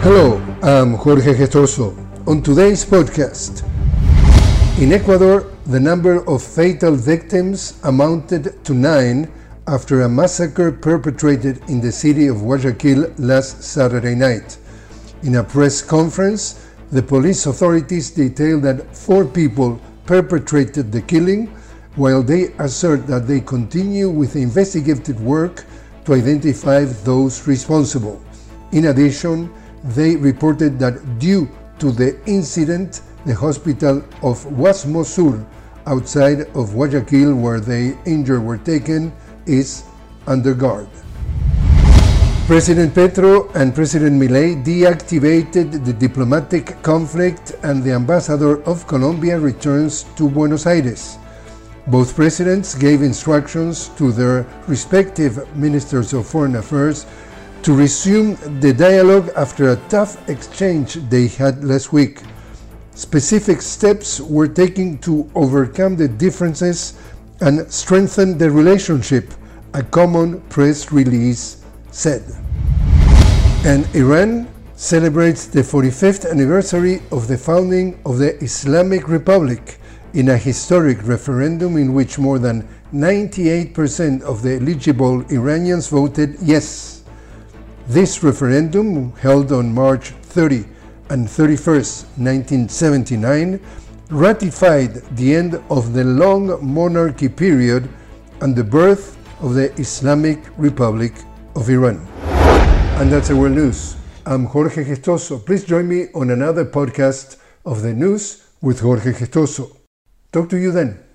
Hello, I'm Jorge Gestoso. On today's podcast, in Ecuador, the number of fatal victims amounted to 9 after a massacre perpetrated in the city of Guayaquil last Saturday night. In a press conference, the police authorities detailed that 4 people perpetrated the killing, while they assert that they continue with investigative work to identify those responsible. In addition, they reported that due to the incident, the hospital of Guasmo Sur, outside of Guayaquil, where the injured were taken, is under guard. President Petro and President Milei deactivated the diplomatic conflict, and the ambassador of Colombia returns to Buenos Aires. Both presidents gave instructions to their respective ministers of foreign affairs to resume the dialogue after a tough exchange they had last week. Specific steps were taken to overcome the differences and strengthen the relationship, a common press release said. And Iran celebrates the 45th anniversary of the founding of the Islamic Republic in a historic referendum in which more than 98% of the eligible Iranians voted yes. This referendum, held on March 30 and 31st, 1979, ratified the end of the long monarchy period and the birth of the Islamic Republic of Iran. And that's our news. I'm Jorge Gestoso. Please join me on another podcast of The News with Jorge Gestoso. Talk to you then.